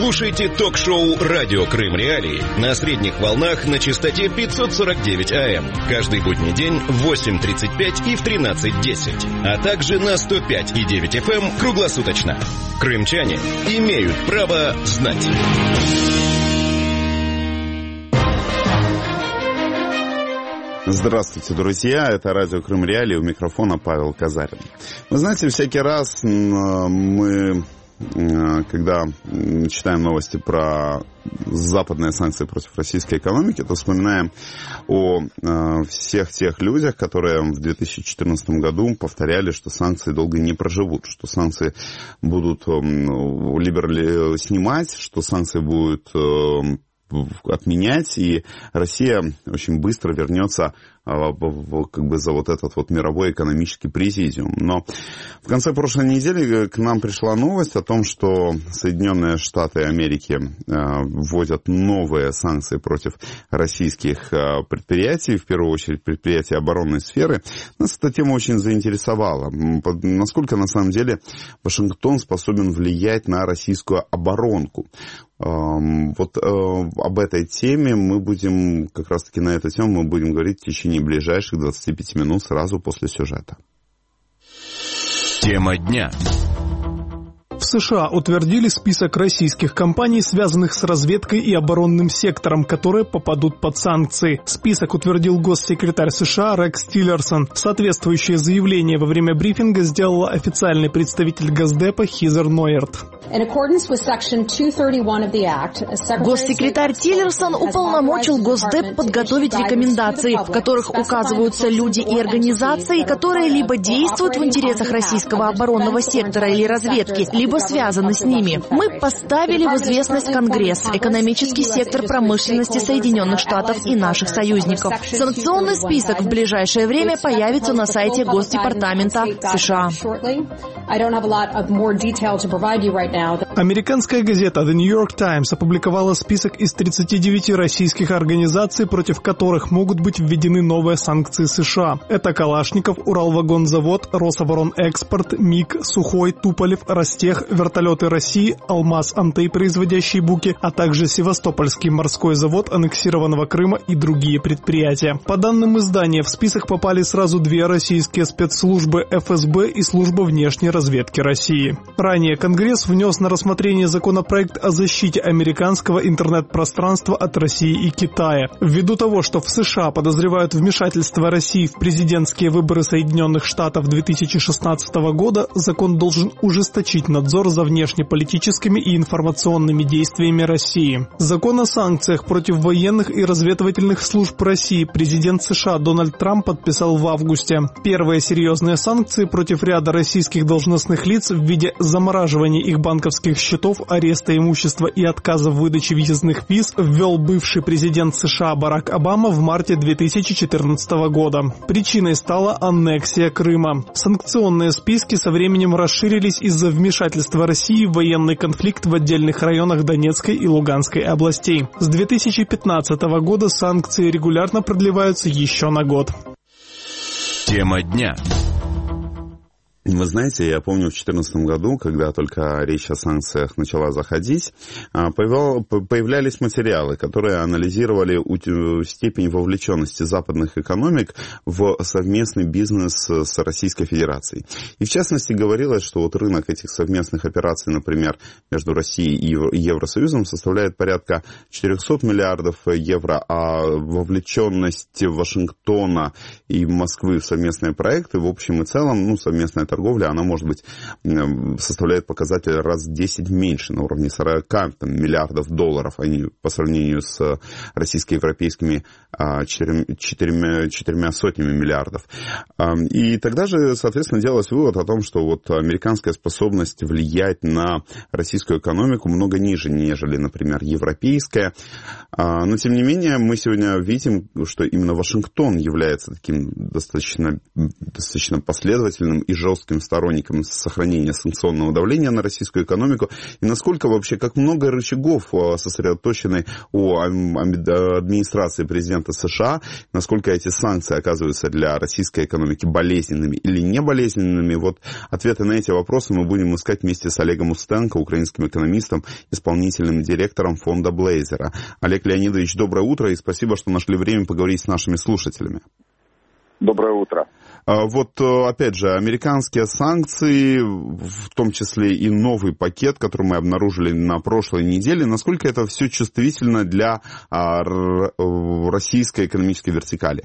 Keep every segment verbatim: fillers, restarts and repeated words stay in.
Слушайте ток-шоу «Радио Крым Реалии» на средних волнах на частоте пятьсот сорок девять АМ. Каждый будний день в восемь тридцать пять и в тринадцать десять. А также на сто пять и девять эф эм круглосуточно. Крымчане имеют право знать. Здравствуйте, друзья. Это радио Крым Реалии, у микрофона Павел Казарин. Вы знаете, всякий раз мы, когда читаем новости про западные санкции против российской экономики, то вспоминаем о всех тех людях, которые в две тысячи четырнадцатом году повторяли, что санкции долго не проживут, что санкции будут либерали снимать, что санкции будут отменять, и Россия очень быстро вернется как бы за вот этот вот мировой экономический президиум. Но в конце прошлой недели к нам пришла новость о том, что Соединенные Штаты Америки вводят новые санкции против российских предприятий, в первую очередь предприятий оборонной сферы. Нас эта тема очень заинтересовала. Насколько на самом деле Вашингтон способен влиять на российскую оборонку? Вот об этой теме мы будем, как раз-таки на эту тему мы будем говорить в течение ближайших двадцати пяти минут сразу после сюжета. Тема дня. В США утвердили список российских компаний, связанных с разведкой и оборонным сектором, которые попадут под санкции. Список утвердил госсекретарь США Рекс Тиллерсон. Соответствующее заявление во время брифинга сделала официальный представитель Госдепа Хизер Нойерт. Госсекретарь Тиллерсон уполномочил Госдеп подготовить рекомендации, в которых указываются люди и организации, которые либо действуют в интересах российского оборонного сектора или разведки, либо связаны с ними. Мы поставили в известность Конгресс, экономический сектор промышленности Соединенных Штатов и наших союзников. Санкционный список в ближайшее время появится на сайте Госдепартамента США. Американская газета The New York Times опубликовала список из тридцати девяти российских организаций, против которых могут быть введены новые санкции США. Это Калашников, Уралвагонзавод, Рособоронэкспорт, МИГ, Сухой, Туполев, Ростех, Вертолеты России, Алмаз Антей, производящий буки, а также Севастопольский морской завод аннексированного Крыма и другие предприятия. По данным издания, в список попали сразу две российские спецслужбы эф эс бэ и Служба внешней разведки России. Ранее Конгресс внес на рассмотрение законопроект о защите американского интернет-пространства от России и Китая. Ввиду того, что в США подозревают вмешательство России в президентские выборы Соединенных Штатов две тысячи шестнадцатого года, закон должен ужесточить надзор за внешнеполитическими и информационными действиями России. Закон о санкциях против военных и разведывательных служб России президент США Дональд Трамп подписал в августе. Первые серьезные санкции против ряда российских должностных лиц в виде замораживания их банковских счетов, ареста имущества и отказа в выдаче въездных виз ввел бывший президент США Барак Обама в марте две тысячи четырнадцатого года. Причиной стала аннексия Крыма. Санкционные списки со временем расширились из-за вмешательства России в военный конфликт в отдельных районах Донецкой и Луганской областей. С две тысячи пятнадцатого года санкции регулярно продлеваются еще на год. Тема дня. Вы знаете, я помню в две тысячи четырнадцатом году, когда только речь о санкциях начала заходить, появлялись материалы, которые анализировали степень вовлеченности западных экономик в совместный бизнес с Российской Федерацией. И в частности говорилось, что вот рынок этих совместных операций, например, между Россией и Евросоюзом составляет порядка четыреста миллиардов евро, а вовлеченность Вашингтона и Москвы в совместные проекты в общем и целом, ну, совместная торговля, торговля, она, может быть, составляет показатель раз в десять меньше, на уровне сорок там, миллиардов долларов, они по сравнению с российско-европейскими четырьмя, четырьмя, четырьмя сотнями миллиардов. И тогда же, соответственно, делалось вывод о том, что вот американская способность влиять на российскую экономику много ниже, нежели, например, европейская. Но, тем не менее, мы сегодня видим, что именно Вашингтон является таким достаточно, достаточно последовательным и жестким жестким сторонником сохранения санкционного давления на российскую экономику, и насколько вообще, как много рычагов сосредоточены у администрации президента США, насколько эти санкции оказываются для российской экономики болезненными или не болезненными. Вот ответы на эти вопросы мы будем искать вместе с Олегом Устенко, украинским экономистом, исполнительным директором фонда Блейзера. Олег Леонидович, доброе утро и спасибо, что нашли время поговорить с нашими слушателями. Доброе утро. Вот, опять же, американские санкции, в том числе и новый пакет, который мы обнаружили на прошлой неделе, насколько это все чувствительно для российской экономической вертикали?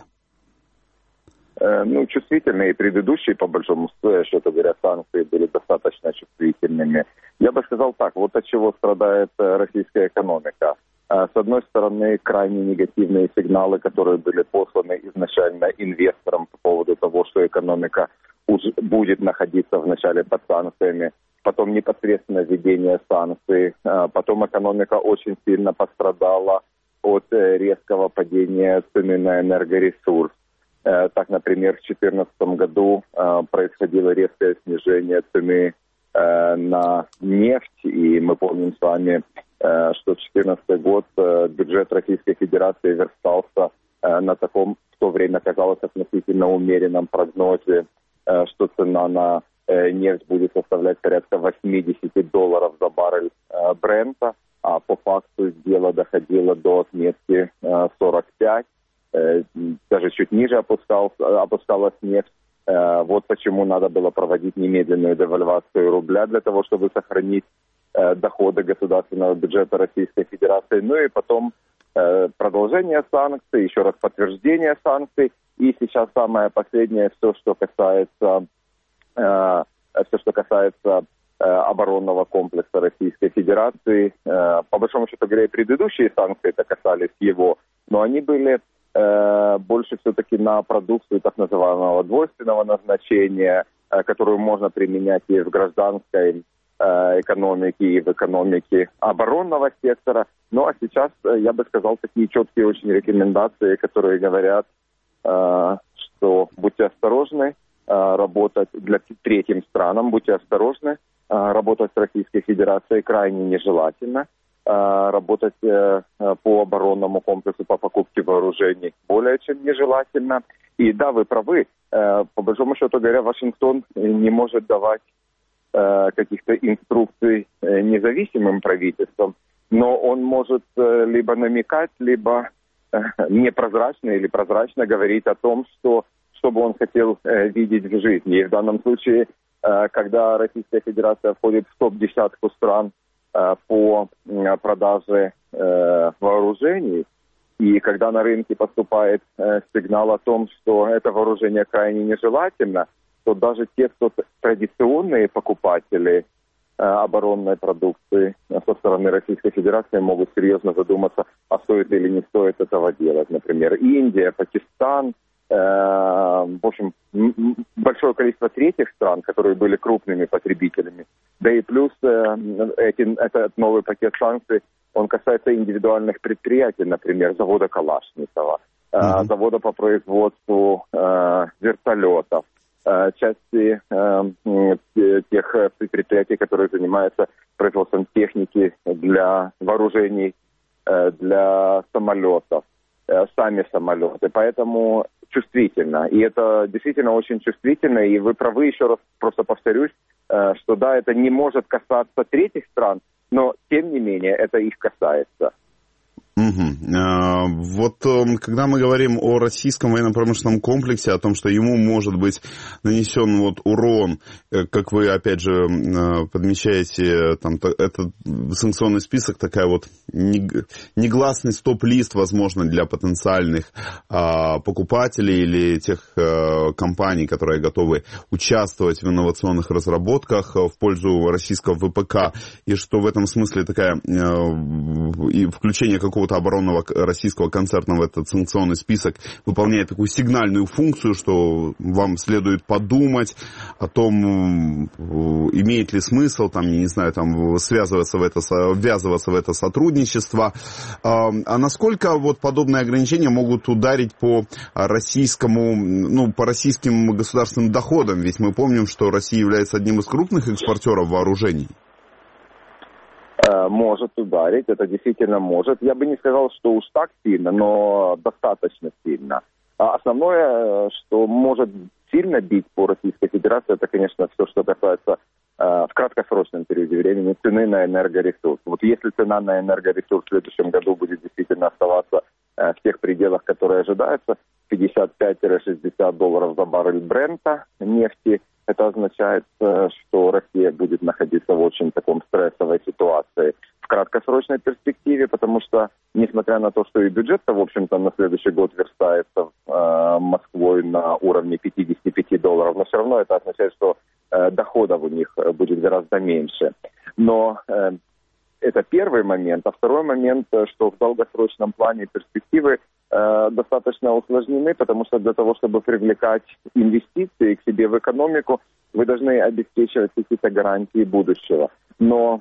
Ну, чувствительные и предыдущие, по большому счету говоря, санкции были достаточно чувствительными. Я бы сказал так, вот от чего страдает российская экономика. С одной стороны, крайне негативные сигналы, которые были посланы изначально инвесторам по поводу того, что экономика будет находиться вначале под санкциями, потом непосредственно введение санкций, потом экономика очень сильно пострадала от резкого падения цены на энергоресурс. Так, например, в две тысячи четырнадцатом году происходило резкое снижение цены на нефть, и мы помним с вами, что в две тысячи четырнадцатый год бюджет Российской Федерации верстался на таком, в то время казалось, относительно умеренном прогнозе, что цена на нефть будет составлять порядка восемьдесят долларов за баррель Брента, а по факту дело доходило до отметки сорок пять, даже чуть ниже опускалась, опускалась нефть. Вот почему надо было проводить немедленную девальвацию рубля для того, чтобы сохранить доходы государственного бюджета Российской Федерации. Ну и потом продолжение санкций, еще раз подтверждение санкций. И сейчас самое последнее, все, что касается, все, что касается оборонного комплекса Российской Федерации. По большому счету говоря, предыдущие санкции это касались его, но они были больше все-таки на продукцию так называемого двойственного назначения, которую можно применять и в гражданской экономике, и в экономике оборонного сектора. Ну а сейчас, я бы сказал, такие четкие очень рекомендации, которые говорят, что будьте осторожны, работать для третьим странам, будьте осторожны, работать с Российской Федерацией крайне нежелательно. Работать э, по оборонному комплексу, по покупке вооружений более чем нежелательно. И да, вы правы, э, по большому счету говоря, Вашингтон не может давать э, каких-то инструкций э, независимым правительствам, но он может э, либо намекать, либо э, непрозрачно или прозрачно говорить о том, что, что бы он хотел э, видеть в жизни. И в данном случае, э, когда Российская Федерация входит в топ-десятку стран по продаже э, вооружений, и когда на рынке поступает э, сигнал о том, что это вооружение крайне нежелательно, то даже те, кто традиционные покупатели э, оборонной продукции со стороны Российской Федерации, могут серьезно задуматься, а стоит или не стоит этого делать. Например, Индия, Пакистан, э, в общем, большое количество третьих стран, которые были крупными потребителями. Да и плюс э, эти, этот новый пакет санкций, он касается индивидуальных предприятий, например, завода Калашникова, э, mm-hmm. завода по производству э, вертолетов, э, части э, тех предприятий, которые занимаются производством техники для вооружений, э, для самолетов, э, сами самолеты. Поэтому чувствительно. И это действительно очень чувствительно. И вы правы, еще раз просто повторюсь, что да, это не может касаться третьих стран, но тем не менее это их касается. Угу. А, вот когда мы говорим о российском военно-промышленном комплексе, о том, что ему может быть нанесен вот урон, как вы опять же подмечаете, там, это санкционный список, такая вот негласный стоп-лист, возможно, для потенциальных а, покупателей или тех а, компаний, которые готовы участвовать в инновационных разработках в пользу российского ВПК, и что в этом смысле такая а, и включение какого какого-то оборонного российского концерна в этот санкционный список выполняет такую сигнальную функцию, что вам следует подумать о том, имеет ли смысл, там, не знаю, там, связываться в это, ввязываться в это сотрудничество. А насколько вот подобные ограничения могут ударить по российскому, ну, по российским государственным доходам? Ведь мы помним, что Россия является одним из крупных экспортеров вооружений. Может ударить, это действительно может. Я бы не сказал, что уж так сильно, но достаточно сильно. Основное, что может сильно бить по Российской Федерации, это, конечно, все, что касается в краткосрочном периоде времени цены на энергоресурс. Вот если цена на энергоресурс в следующем году будет действительно оставаться в тех пределах, которые ожидаются, пятьдесят пять - шестьдесят долларов за баррель Брента нефти, это означает, что Россия будет находиться в очень таком стрессовой ситуации в краткосрочной перспективе, потому что, несмотря на то, что и бюджет-то, в общем-то, на следующий год верстается э, Москвой на уровне пятьдесят пять долларов, но все равно это означает, что э, доходов у них будет гораздо меньше. Но э, это первый момент. А второй момент, что в долгосрочном плане перспективы э, достаточно усложнены, потому что для того, чтобы привлекать инвестиции к себе в экономику, вы должны обеспечивать какие-то гарантии будущего. Но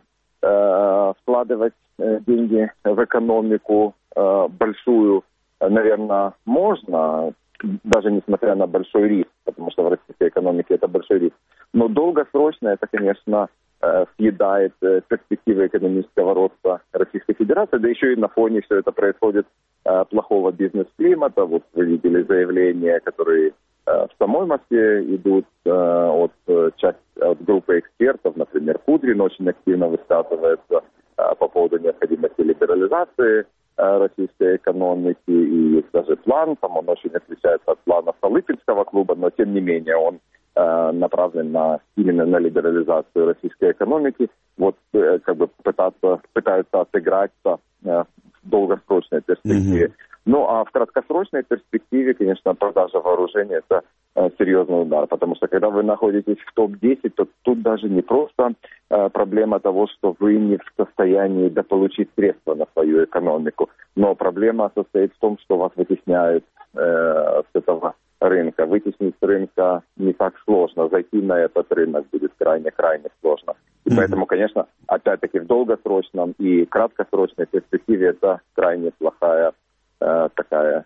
э, вкладывать э, деньги в экономику э, большую, наверное, можно, даже несмотря на большой риск, потому что в российской экономике это большой риск. Но долгосрочно это, конечно, съедает перспективы экономического роста Российской Федерации, да еще и на фоне все это происходит плохого бизнес-климата. Вот вы видели заявления, которые в самой Москве идут от, часть, от группы экспертов, например, Кудрин очень активно высказывается по поводу необходимости либерализации российской экономики, и есть даже план, там он очень отличается от плана Столыпинского клуба, но тем не менее он направлен на, именно на либерализацию российской экономики, вот как бы пытаться, пытаются отыграться в долгосрочной перспективе. Mm-hmm. Ну а в краткосрочной перспективе, конечно, продажа вооружений – это серьезный удар, потому что когда вы находитесь в топ десять, то тут даже не просто проблема того, что вы не в состоянии дополучить средства на свою экономику, но проблема состоит в том, что вас вытесняют э, с этого рынка. Вытеснить с рынка не так сложно, зайти на этот рынок будет крайне-крайне сложно. И mm-hmm. поэтому, конечно, опять-таки в долгосрочном и краткосрочной перспективе это крайне плохая э, такая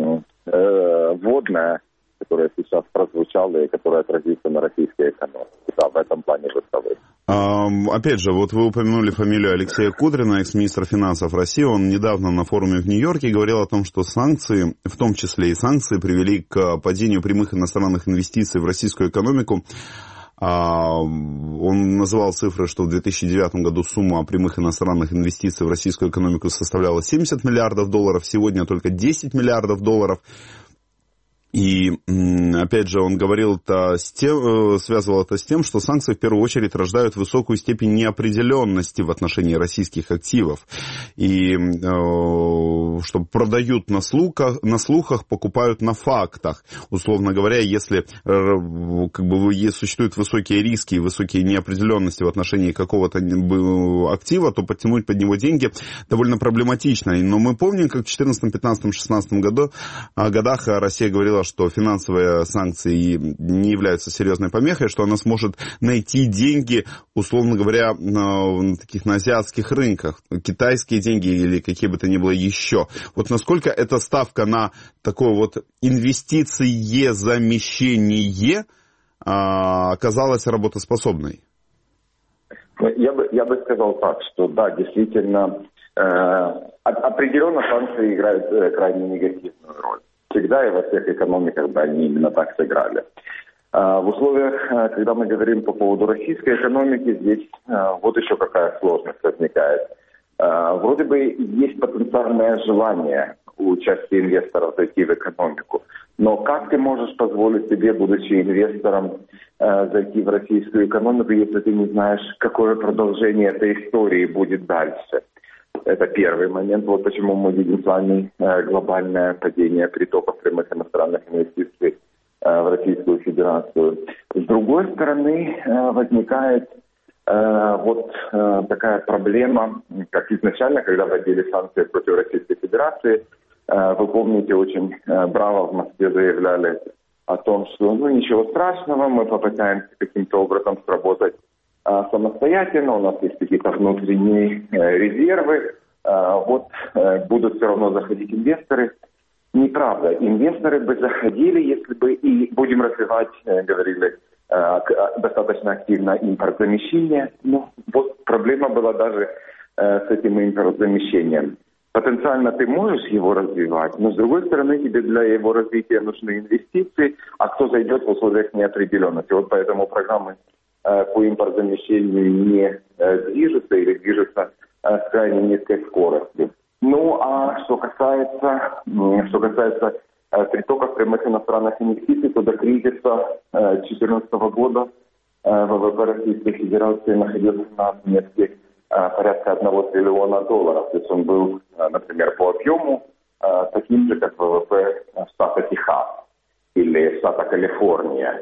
э, вводная, которая сейчас прозвучала и которая отразится на российской экономике. Да, в этом плане вы правы. Опять же, вот вы упомянули фамилию Алексея Кудрина, экс-министра финансов России. Он недавно на форуме в Нью-Йорке говорил о том, что санкции, в том числе и санкции, привели к падению прямых иностранных инвестиций в российскую экономику. Он называл цифры, что в две тысячи девятом году сумма прямых иностранных инвестиций в российскую экономику составляла семьдесят миллиардов долларов, сегодня только десять миллиардов долларов. И, опять же, он говорил это с тем, связывал это с тем, что санкции в первую очередь рождают высокую степень неопределенности в отношении российских активов. И что продают на слухах, на слухах, покупают на фактах. Условно говоря, если как бы, существуют высокие риски и высокие неопределенности в отношении какого-то актива, то подтянуть под него деньги довольно проблематично. Но мы помним, как в две тысячи четырнадцатом, пятнадцатом, шестнадцатом году, годах Россия говорила, что финансовые санкции не являются серьезной помехой, что она сможет найти деньги, условно говоря, на таких на азиатских рынках, китайские деньги или какие бы то ни было еще. Вот насколько эта ставка на такое вот инвестиции, замещение а, оказалась работоспособной? Я бы, я бы сказал так, что да, действительно, э, определенно санкции играют э, крайне негативную роль. Всегда и во всех экономиках, да, они именно так сыграли. В условиях, когда мы говорим по поводу российской экономики, здесь вот еще какая сложность возникает. Вроде бы есть потенциальное желание у части инвесторов зайти в экономику, но как ты можешь позволить себе, будучи инвестором, зайти в российскую экономику, если ты не знаешь, какое продолжение этой истории будет дальше? Это первый момент. Вот почему мы видим с вами глобальное падение притоков прямых иностранных инвестиций в Российскую Федерацию. С другой стороны, возникает Вот такая проблема, как изначально, когда вводили санкции против Российской Федерации, вы помните, очень браво в Москве заявляли о том, что ну ничего страшного, мы попытаемся каким-то образом сработать самостоятельно, у нас есть какие-то внутренние резервы, вот будут все равно заходить инвесторы. Неправда. Инвесторы бы заходили, если бы и будем развивать, говорили, достаточно активно импортзамещение. Но вот проблема была даже с этим импортзамещением. Потенциально ты можешь его развивать, но с другой стороны тебе для его развития нужны инвестиции, а кто зайдет в условиях неопределенности. Вот поэтому программы по импортзамещению не движутся или движутся с крайне низкой скоростью. Ну, а что касается, что касается э, притоков прямых иностранных инвестиций, то до кризиса две тысячи четырнадцатого года э, ВВП Российской Федерации находился на отметке э, порядка одного триллиона долларов. То есть он был, э, например, по объему э, таким же, как ВВП штата Техас или штата Калифорния,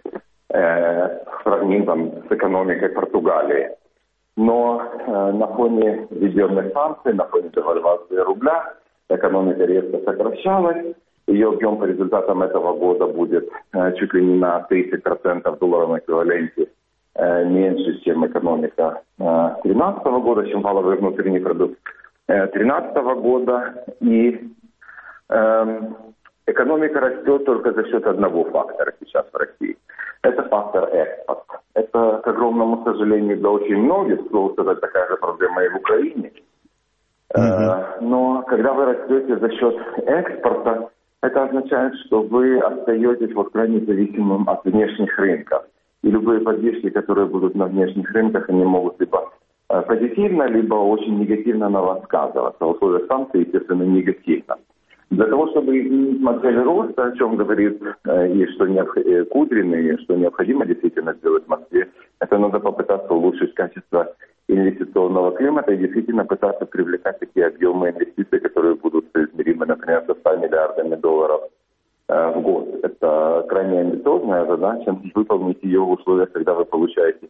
э, сравним там с экономикой Португалии. Но э, на фоне введенных санкций, на фоне девальвации рубля, экономика резко сокращалась. Ее объем по результатам этого года будет э, чуть ли не на тридцать процентов в долларовом эквиваленте э, меньше, чем экономика две тысячи тринадцатого года, чем валовый внутренний продукт две тысячи тринадцатого года. И э, экономика растет только за счет одного фактора сейчас в России. Это фактор экспорт. Это, к огромному сожалению, для очень многих, слово сказать, такая же проблема и в Украине. Mm-hmm. Но когда вы растете за счет экспорта, это означает, что вы остаетесь вот крайне зависимым от внешних рынков. И любые подвижки, которые будут на внешних рынках, они могут либо позитивно, либо очень негативно на вас сказываться. В условиях санкций, естественно, негативно. Для того, чтобы изменить модель роста, о чем говорит э, и что необх... Кудрин, и что необходимо действительно сделать в Москве, это надо попытаться улучшить качество инвестиционного климата и действительно пытаться привлекать такие объемы инвестиций, которые будут соизмеримы, например, со ста миллиардами долларов э, в год. Это крайне амбициозная задача, выполнить ее в условиях, когда вы получаете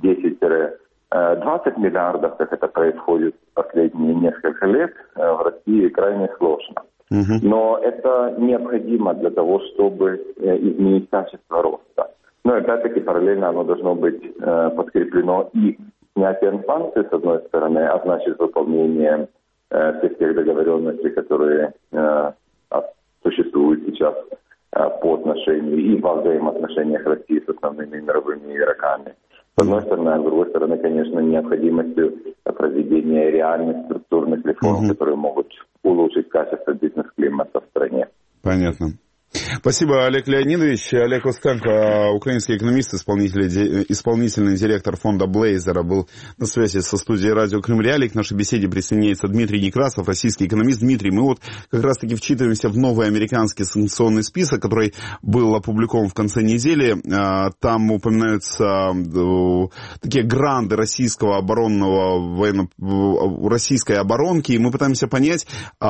десять-двадцать миллиардов, как это происходит последние несколько лет, э, в России крайне сложно. Но это необходимо для того, чтобы э, изменить качество роста. Но опять-таки параллельно оно должно быть э, подкреплено и снятием санкций, с одной стороны, а значит выполнением э, всех тех договоренностей, которые э, существуют сейчас э, по отношению и во взаимоотношениях России с основными мировыми игроками. С одной стороны, а с другой стороны, конечно, необходимостью проведения реальных структурных реформ, угу. которые могут улучшить качество бизнес-климата в стране. Понятно. Спасибо, Олег Леонидович. Олег Костенко, украинский экономист, исполнительный, исполнительный директор фонда Блейзера, был на связи со студией радио Крым Реалии. К нашей беседе присоединяется Дмитрий Некрасов, российский экономист. Дмитрий, мы вот как раз-таки вчитываемся в новый американский санкционный список, который был опубликован в конце недели. Там упоминаются такие гранды российского оборонного, военно, российской оборонки, и мы пытаемся понять,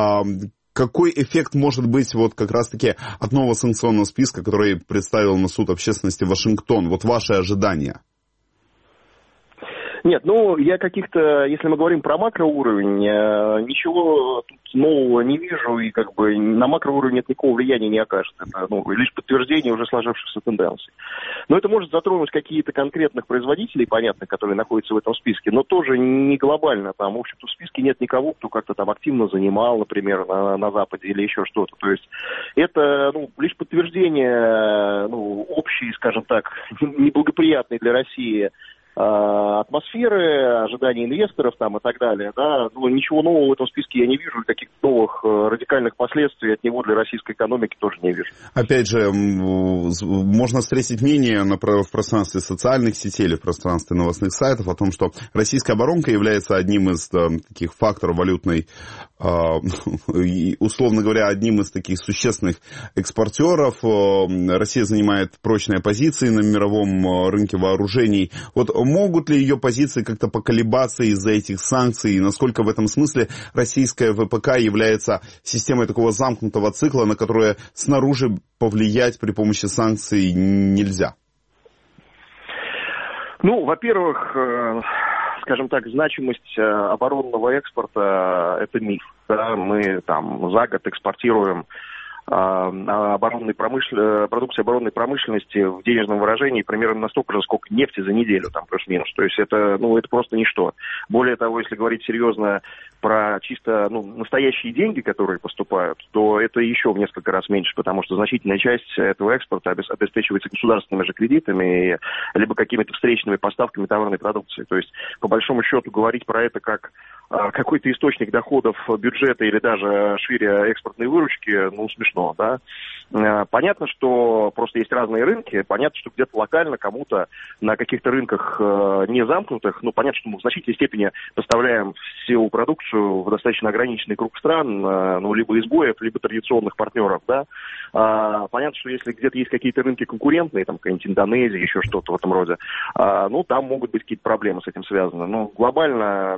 какой эффект может быть вот как раз-таки от нового санкционного списка, который представил на суд общественности Вашингтон? Вот ваши ожидания. Нет, ну, я каких-то, если мы говорим про макроуровень, ничего тут нового не вижу, и как бы на макроуровень нет никакого влияния не окажет. Это ну, лишь подтверждение уже сложившихся тенденций. Но это может затронуть какие-то конкретных производителей, понятно, которые находятся в этом списке, но тоже не глобально. Там, в общем-то, в списке нет никого, кто как-то там активно занимал, например, на, на Западе или еще что-то. То есть это ну, лишь подтверждение ну, общей, скажем так, неблагоприятной для России атмосферы, ожидания инвесторов там и так далее, да, ну, ничего нового в этом списке я не вижу, каких-то новых радикальных последствий от него для российской экономики тоже не вижу. Опять же, можно встретить мнение на, в пространстве социальных сетей или в пространстве новостных сайтов о том, что российская оборонка является одним из да, таких факторов валютной, э, условно говоря, одним из таких существенных экспортеров. Россия занимает прочные позиции на мировом рынке вооружений. Вот могут ли ее позиции как-то поколебаться из-за этих санкций? И насколько в этом смысле российская ВПК является системой такого замкнутого цикла, на которое снаружи повлиять при помощи санкций нельзя? Ну, во-первых, э, скажем так, значимость э, оборонного экспорта – это миф. Да? Мы там за год экспортируем э, оборонной промышл... продукции оборонной промышленности в денежном выражении примерно настолько же, сколько нефти за неделю, там плюс-минус. То есть это, ну, это просто ничто. Более того, если говорить серьезно про чисто ну, настоящие деньги, которые поступают, то это еще в несколько раз меньше, потому что значительная часть этого экспорта обеспечивается государственными же кредитами, либо какими-то встречными поставками товарной продукции. То есть, по большому счету, говорить про это как какой-то источник доходов бюджета или даже шире экспортной выручки, ну, смешно, да. Понятно, что просто есть разные рынки, понятно, что где-то локально кому-то на каких-то рынках не замкнутых, ну, понятно, что мы в значительной степени поставляем всю продукцию в достаточно ограниченный круг стран, ну, либо изгоев, либо традиционных партнеров, да. Понятно, что если где-то есть какие-то рынки конкурентные, там, какая-нибудь Индонезия, еще что-то в этом роде, ну, там могут быть какие-то проблемы с этим связаны. Но глобально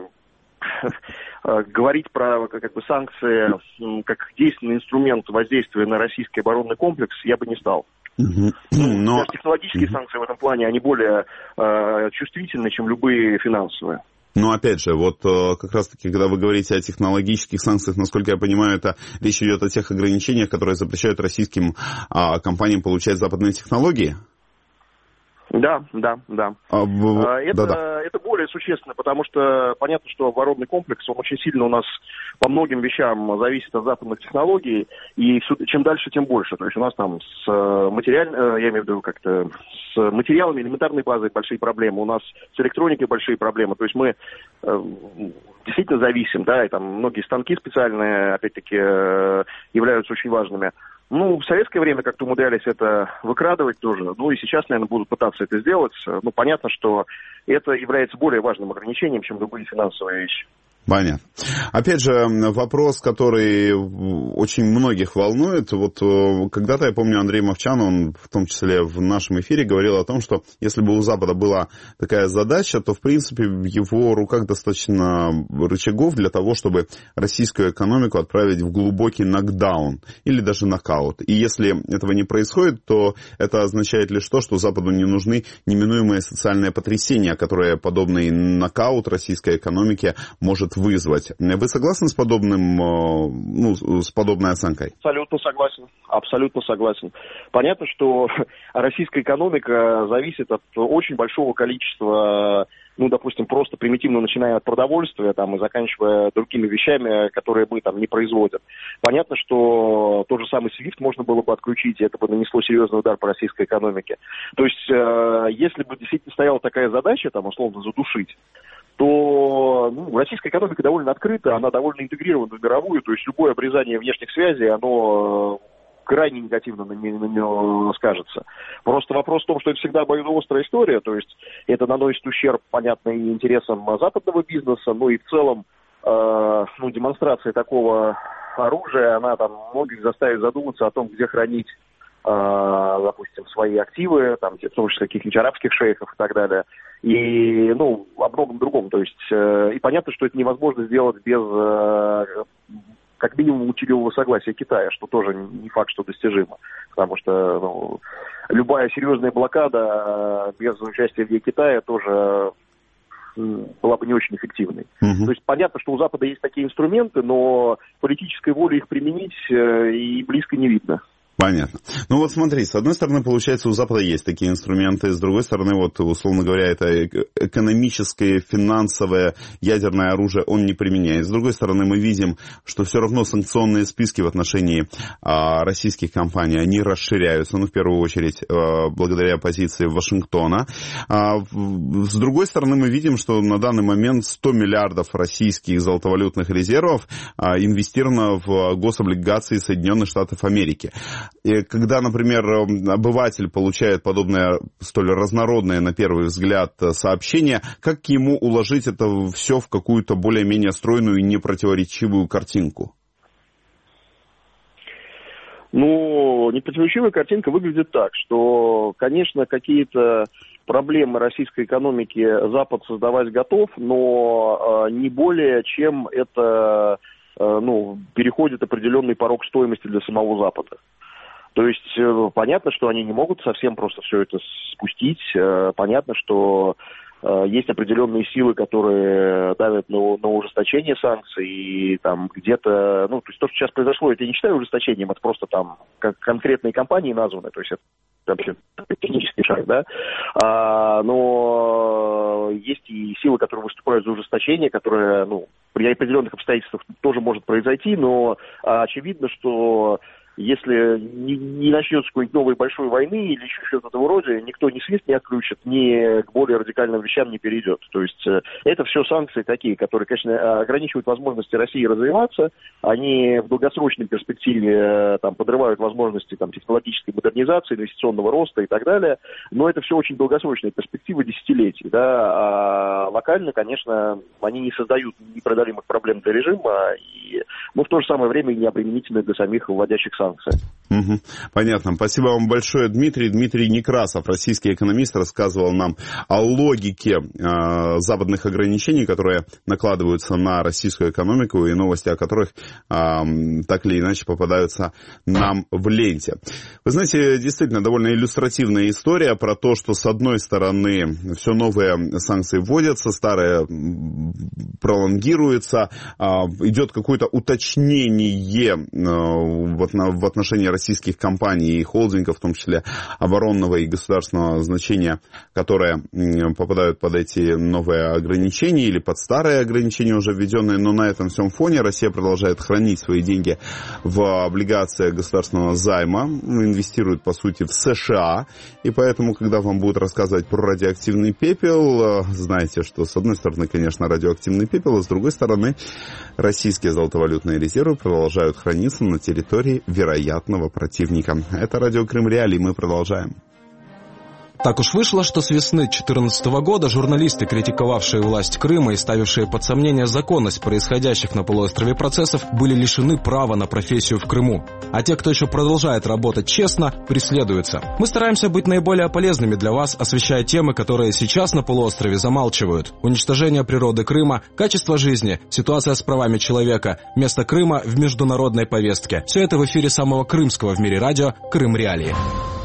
говорить про как бы, санкции как действенный инструмент воздействия на российский оборонный комплекс я бы не стал. Uh-huh. Но... Даже технологические uh-huh. санкции в этом плане, они более э, чувствительны, чем любые финансовые. Но опять же, вот как раз-таки, когда вы говорите о технологических санкциях, насколько я понимаю, это речь идет о тех ограничениях, которые запрещают российским а, компаниям получать западные технологии? Да, да, да. А, в... это, да, да. это более существенно, потому что понятно, что оборонный комплекс, он очень сильно у нас по многим вещам зависит от западных технологий, и все, чем дальше, тем больше. То есть у нас там с материальной, я имею в виду как-то с материалами, элементарной базой большие проблемы, у нас с электроникой большие проблемы. То есть мы э, действительно зависим, да, и там многие станки специальные, опять-таки, э, являются очень важными. Ну, в советское время как-то умудрялись это выкрадывать тоже. Ну, и сейчас, наверное, будут пытаться это сделать. Ну, понятно, что это является более важным ограничением, чем любые финансовые вещи. Понятно. Опять же, вопрос, который очень многих волнует. Вот когда-то, я помню, Андрей Мовчан, он в том числе в нашем эфире говорил о том, что если бы у Запада была такая задача, то, в принципе, в его руках достаточно рычагов для того, чтобы российскую экономику отправить в глубокий нокдаун или даже нокаут. И если этого не происходит, то это означает лишь то, что Западу не нужны неминуемые социальные потрясения, которые подобный нокаут российской экономики может вызвать. Вы согласны с подобным, ну, с подобной оценкой? Абсолютно согласен. Абсолютно согласен. Понятно, что российская экономика зависит от очень большого количества, ну, допустим, просто примитивно начиная от продовольствия там, и заканчивая другими вещами, которые мы там не производят. Понятно, что тот же самый свифт можно было бы отключить, и это бы нанесло серьезный удар по российской экономике. То есть, э, если бы действительно стояла такая задача, там, условно, задушить, то ну, российская экономика довольно открыта, она довольно интегрирована в мировую, то есть любое обрезание внешних связей, оно крайне негативно на нее скажется. Просто вопрос в том, что это всегда обоюдоострая история, то есть это наносит ущерб, понятно, и интересам западного бизнеса, ну и в целом э, ну, демонстрация такого оружия, она там многих заставит задуматься о том, где хранить, э, допустим, свои активы, там, в том числе каких-нибудь арабских шейхов и так далее. И, ну, о многом другом. То есть, э, и понятно, что это невозможно сделать без, э, как минимум, молчаливого согласия Китая, что тоже не факт, что достижимо. Потому что, ну, любая серьезная блокада без участия в ней Китая тоже была бы не очень эффективной. Uh-huh. То есть, понятно, что у Запада есть такие инструменты, но политической воли их применить э, и близко не видно. Понятно. Ну вот смотри, с одной стороны, получается, у Запада есть такие инструменты, с другой стороны, вот, условно говоря, это экономическое, финансовое, ядерное оружие он не применяет. С другой стороны, мы видим, что все равно санкционные списки в отношении а, российских компаний, они расширяются, ну, в первую очередь, а, благодаря позиции Вашингтона. А, в, с другой стороны, мы видим, что на данный момент сто миллиардов российских золотовалютных резервов а, инвестировано в гособлигации Соединенных Штатов Америки. И когда, например, обыватель получает подобное столь разнородное, на первый взгляд, сообщение, как ему уложить это все в какую-то более-менее стройную и непротиворечивую картинку? Ну, непротиворечивая картинка выглядит так, что, конечно, какие-то проблемы российской экономики Запад создавать готов, но не более, чем это, ну, переходит определенный порог стоимости для самого Запада. То есть понятно, что они не могут совсем просто все это спустить. Понятно, что есть определенные силы, которые давят на, на ужесточение санкций, и там где-то, ну, то есть то, что сейчас произошло, это я не считаю ужесточением, это просто там как конкретные компании названы, то есть это вообще технический шаг, да, а, но есть и силы, которые выступают за ужесточение, которые, ну, при определенных обстоятельствах тоже может произойти, но а, очевидно, что если не, не начнется какой-нибудь новой большой войны или еще что-то в этом роде, никто ни свист не отключит, ни к более радикальным вещам не перейдет. То есть э, это все санкции такие, которые, конечно, ограничивают возможности России развиваться, они в долгосрочной перспективе э, там, подрывают возможности там, технологической модернизации, инвестиционного роста и так далее, но это все очень долгосрочные перспективы десятилетий. Да? А локально, конечно, они не создают непреодолимых проблем для режима, и, но в то же самое время и необременительны для самих вводящих санкций. Угу. Понятно. Спасибо вам большое, Дмитрий. Дмитрий Некрасов, российский экономист, рассказывал нам о логике э, западных ограничений, которые накладываются на российскую экономику, и новости о которых э, так или иначе попадаются нам в ленте. Вы знаете, действительно, довольно иллюстративная история про то, что с одной стороны все новые санкции вводятся, старые пролонгируются, э, идет какое-то уточнение э, вот на в отношении российских компаний и холдингов, в том числе оборонного и государственного значения, которые попадают под эти новые ограничения или под старые ограничения, уже введенные. Но на этом всем фоне Россия продолжает хранить свои деньги в облигациях государственного займа, инвестирует, по сути, в США. И поэтому, когда вам будут рассказывать про радиоактивный пепел, знаете, что с одной стороны, конечно, радиоактивный пепел, а с другой стороны, российские золотовалютные резервы продолжают храниться на территории вероятного противника. Это радио Крым Реалии, мы продолжаем. Так уж вышло, что с весны две тысячи четырнадцатого года журналисты, критиковавшие власть Крыма и ставившие под сомнение законность происходящих на полуострове процессов, были лишены права на профессию в Крыму. А те, кто еще продолжает работать честно, преследуются. Мы стараемся быть наиболее полезными для вас, освещая темы, которые сейчас на полуострове замалчивают. Уничтожение природы Крыма, качество жизни, ситуация с правами человека, место Крыма в международной повестке. Все это в эфире самого крымского в мире радио «Крым Реалии».